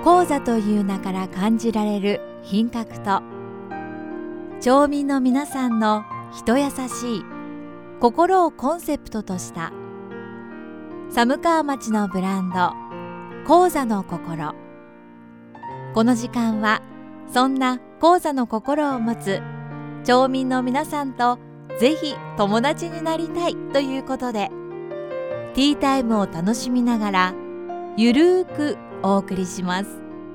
高座という名から感じられる品格と、町民の皆さんの人優しい心をコンセプトとした寒川町のブランド、高座の心。この時間はそんな高座の心を持つ町民の皆さんとぜひ友達になりたいということで、ティータイムを楽しみながらゆるーくお送りします。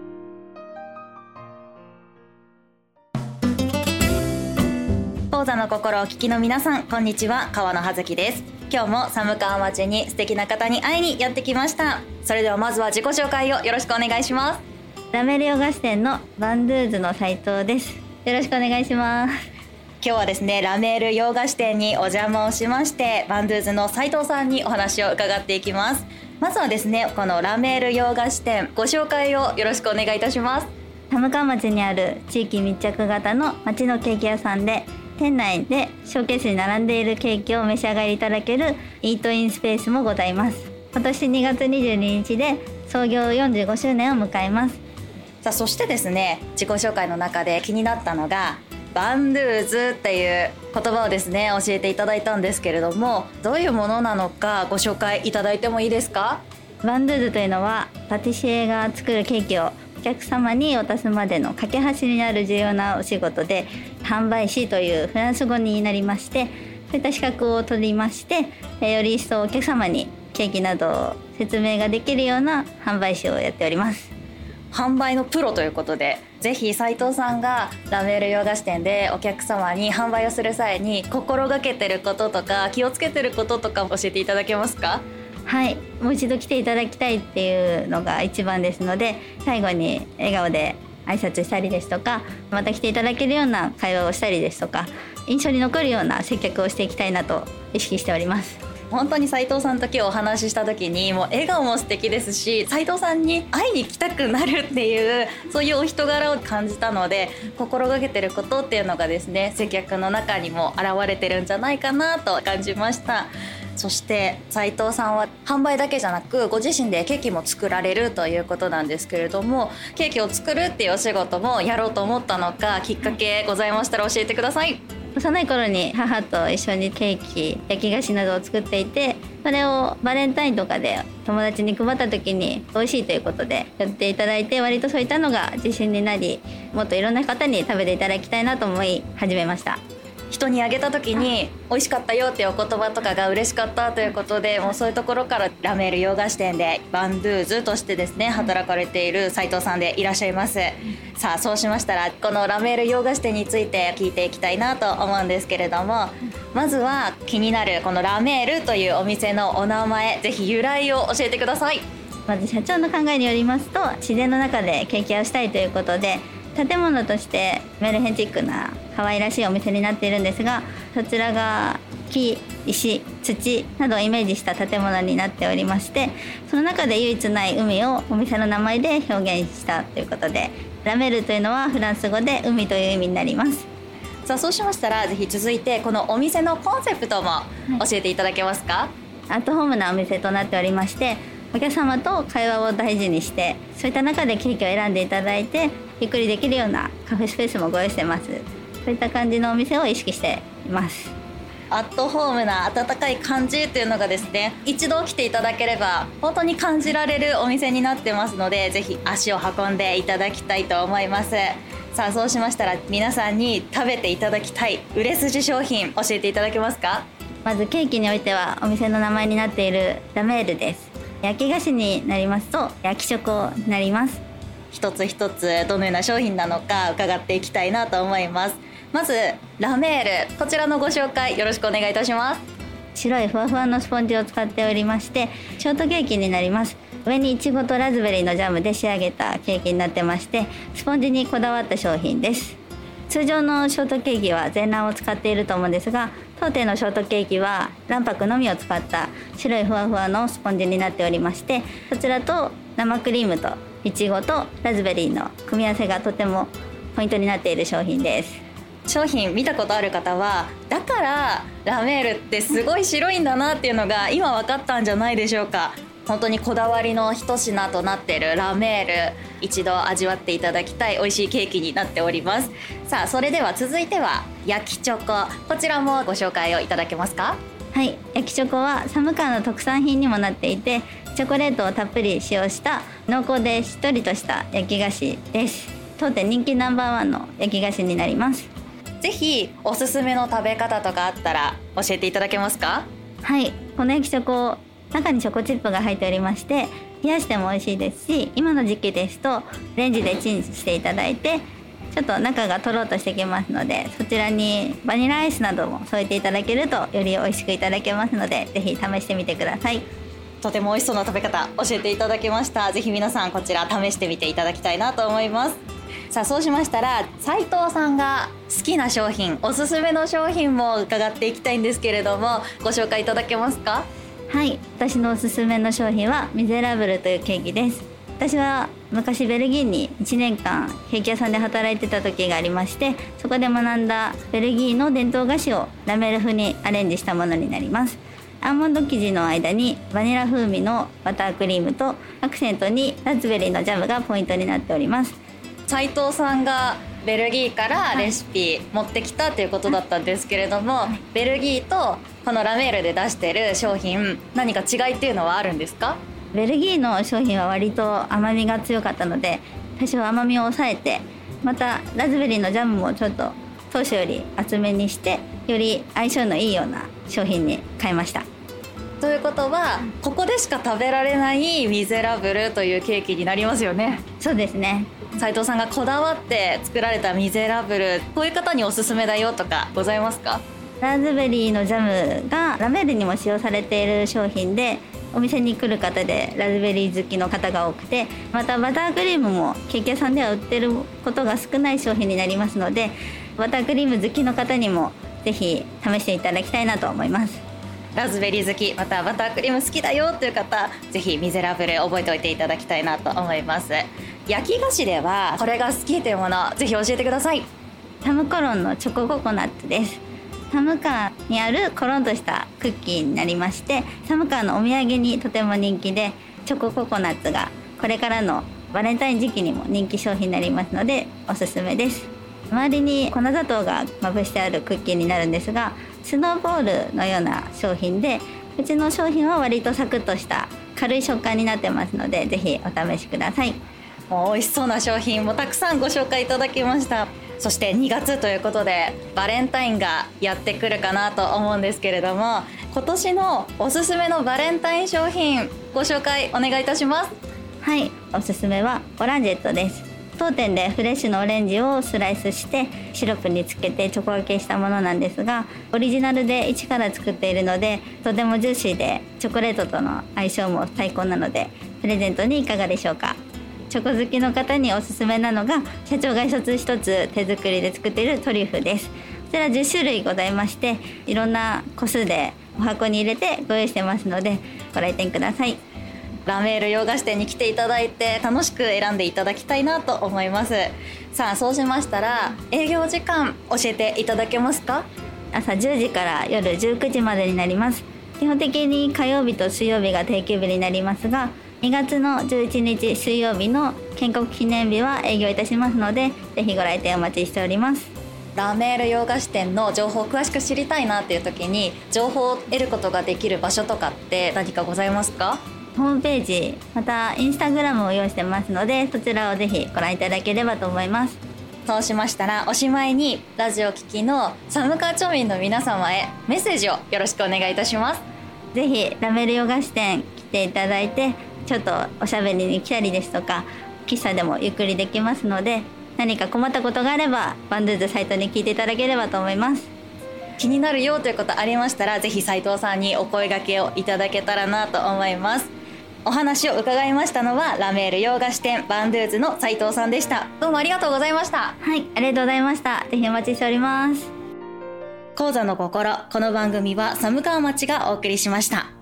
高座の心を聞きの皆さん、こんにちは。川野葉月です。今日も寒川町に素敵な方に会いにやってきました。それではまずは自己紹介をよろしくお願いします。 ラメル洋菓子店のバンドゥーズの斉藤です。よろしくお願いします。 今日はですね、ラメール洋菓子店にお邪魔をしまして、バンドゥーズの斉藤さんにお話を伺っていきます。まずはですね、このラメール洋菓子店、ご紹介をよろしくお願いいたします。 寒川町にある地域密着型の町のケーキ屋さんで、店内でショーケースに並んでいるケーキをお召し上がりいただけるイートインスペースもございます。今年2月22日で創業45周年を迎えます。 さあ、そしてですね、自己紹介の中で気になったのがバンドゥーズっていう言葉をですね、教えていただいたんですけれども、どういうものなのかご紹介いただいてもいいですか？ バンドゥーズというのは、パティシエが作るケーキをお客様に渡すまでの架け橋になる重要なお仕事で、販売士というフランス語になりまして、そういった資格を取りまして、より一層お客様にケーキなどを説明ができるような販売士をやっております。 販売のプロということで、ぜひ斉藤さんがラメール洋菓子店でお客様に販売をする際に心がけてることとか気をつけてることとか教えていただけますか？ はい、もう一度来ていただきたいっていうのが一番ですので、最後に笑顔で挨拶したりですとか、また来ていただけるような会話をしたりですとか、印象に残るような接客をしていきたいなと意識しております。 本当に斉藤さんと今日お話しした時に、もう笑顔も素敵ですし、斉藤さんに会いに来たくなるっていう、そういうお人柄を感じたので、心がけてることっていうのがですね、接客の中にも現れてるんじゃないかなと感じました。そして斉藤さんは販売だけじゃなく、ご自身でケーキも作られるということなんですけれども、ケーキを作るっていうお仕事もやろうと思ったのか、きっかけございましたら教えてください。 幼い頃に母と一緒にケーキ、焼き菓子などを作っていて、それをバレンタインとかで友達に配った時に美味しいということでやっていただいて、割とそういったのが自信になり、もっといろんな方に食べていただきたいなと思い始めました。 人にあげた時に美味しかったよっていうお言葉とかが嬉しかったということで、もうそういうところからラメール洋菓子店でバンドゥーズとしてですね、働かれている斉藤さんでいらっしゃいます。さあ、そうしましたらこのラメール洋菓子店について聞いていきたいなと思うんですけれども、まずは気になるこのラメールというお店のお名前、ぜひ由来を教えてください。 まず社長の考えによりますと、自然の中でケーキ屋をしたいということで、建物としてメルヘンチックな可愛らしいお店になっているんですが、そちらが木、石、土などをイメージした建物になっておりまして、その中で唯一ない海をお店の名前で表現したということで、ラメルというのはフランス語で海という意味になります。 さあ、そうしましたらぜひ続いてこのお店のコンセプトも教えていただけますか？ アットホームなお店となっておりまして、お客様と会話を大事にして、そういった中でケーキを選んでいただいてゆっくりできるようなカフェスペースもご用意してます。そういった感じのお店を意識しています。 アットホームな温かい感じっていうのがですね、一度来ていただければ本当に感じられるお店になってますので、ぜひ足を運んでいただきたいと思います。さあ、そうしましたら皆さんに食べていただきたい売れ筋商品教えていただけますか？ まずケーキにおいてはお店の名前になっているラメールです。焼き菓子になりますと焼きチョコになります。 一つ一つどのような商品なのか伺っていきたいなと思います。まずラメール、こちらのご紹介よろしくお願いいたします。 白いふわふわのスポンジを使っておりまして、ショートケーキになります。上にいちごとラズベリーのジャムで仕上げたケーキになってまして、スポンジにこだわった商品です。通常のショートケーキは全卵を使っていると思うんですが、当店のショートケーキは卵白のみを使った白いふわふわのスポンジになっておりまして、そちらと生クリームといちごとラズベリーの組み合わせがとてもポイントになっている商品です。 商品見たことある方は、だからラメールってすごい白いんだなっていうのが今分かったんじゃないでしょうか。 本当にこだわりの一品となっているラメール、一度味わっていただきたい美味しいケーキになっております。さあそれでは続いては焼きチョコ、こちらもご紹介をいただけますか？ はい、焼きチョコは寒川の特産品にもなっていて、チョコレートをたっぷり使用した濃厚でしっとりとした焼き菓子です。当店人気ナンバーワンの焼き菓子になります。 ぜひおすすめの食べ方とかあったら教えていただけますか？ はい、この焼きチョコ、中にチョコチップが入っておりまして、冷やしても美味しいですし、今の時期ですとレンジでチンしていただいて、ちょっと中がとろっとしてきますので、そちらにバニラアイスなども添えていただけるとより美味しくいただけますので、ぜひ試してみてください。 とても美味しそうな食べ方教えていただきました。ぜひ皆さんこちら試してみていただきたいなと思います。さあそうしましたら、斉藤さんが好きな商品、おすすめの商品も伺っていきたいんですけれども、ご紹介いただけますか？ はい、私のおすすめの商品はミゼラブルというケーキです。私は昔ベルギーに1年間ケーキ屋さんで働いてた時がありまして、そこで学んだベルギーの伝統菓子をラメール風にアレンジしたものになります。アーモンド生地の間にバニラ風味のバタークリームとアクセントにラズベリーのジャムがポイントになっております。 斉藤さんがベルギーからレシピ持ってきたということだったんですけれども、ベルギーとこのラメールで出している商品、何か違いっていうのはあるんですか？ ベルギーの商品は割と甘みが強かったので、多少甘みを抑えて、またラズベリーのジャムもちょっと当初より厚めにして、より相性のいいような商品に変えました。 ということは、ここでしか食べられないミゼラブルというケーキになりますよね。 そうですね。 斉藤さんがこだわって作られたミゼラブル、こういう方におすすめだよとかございますか？ ラズベリーのジャムがラメールにも使用されている商品で、お店に来る方でラズベリー好きの方が多くて、またバタークリームもケーキ屋さんでは売ってることが少ない商品になりますので、バタークリーム好きの方にもぜひ試していただきたいなと思います。 ラズベリー好き、またバタークリーム好きだよという方、ぜひミゼラブル覚えておいていただきたいなと思います。焼き菓子ではこれが好きというもの、ぜひ教えてください。 サムコロンのチョコココナッツです。寒川にあるコロンとしたクッキーになりまして、寒川のお土産にとても人気で、チョコココナッツがこれからのバレンタイン時期にも人気商品になりますのでおすすめです。周りに粉砂糖がまぶしてあるクッキーになるんですが、スノーボールのような商品で、うちの商品は割とサクッとした軽い食感になってますので、ぜひお試しください。 もう美味しそうな商品もたくさんご紹介いただきました。そして2月ということでバレンタインがやってくるかなと思うんですけれども、今年のおすすめのバレンタイン商品ご紹介お願いいたします。 はい、おすすめはオランジェットです。当店でフレッシュのオレンジをスライスしてシロップにつけてチョコがけしたものなんですが、オリジナルで一から作っているのでとてもジューシーで、チョコレートとの相性も最高なのでプレゼントにいかがでしょうか。チョコ好きの方におすすめなのが、社長が一つ一つ手作りで作っているトリュフです。こちら10種類ございまして、いろんな個数でお箱に入れてご用意してますのでご来店ください。 ラメール洋菓子店に来ていただいて楽しく選んでいただきたいなと思います。さあそうしましたら営業時間教えていただけますか？ 朝10時から夜19時までになります。基本的に火曜日と水曜日が定休日になりますが、2月の11日水曜日の建国記念日は営業いたしますので、ぜひご来店お待ちしております。 ラメール洋菓子店の情報を詳しく知りたいなっていう時に、情報を得ることができる場所とかって何かございますか？ ホームページ、またインスタグラムを用意してますので、そちらをぜひご覧いただければと思います。 そうしましたらおしまいにラジオ聴きの寒川町民の皆様へメッセージをよろしくお願いいたします。 ぜひラメール洋菓子店来ていただいて、ちょっとおしゃべりに来たりですとか、喫茶でもゆっくりできますので、何か困ったことがあればバンドゥーズサイトに聞いていただければと思います。 気になるよということありましたら、ぜひ斉藤さんにお声掛けをいただけたらなと思います。お話を伺いましたのはラメール洋菓子店バンドゥーズの斉藤さんでした。どうもありがとうございました。 はい、ありがとうございました。ぜひお待ちしております。 講座の心、この番組は寒川町がお送りしました。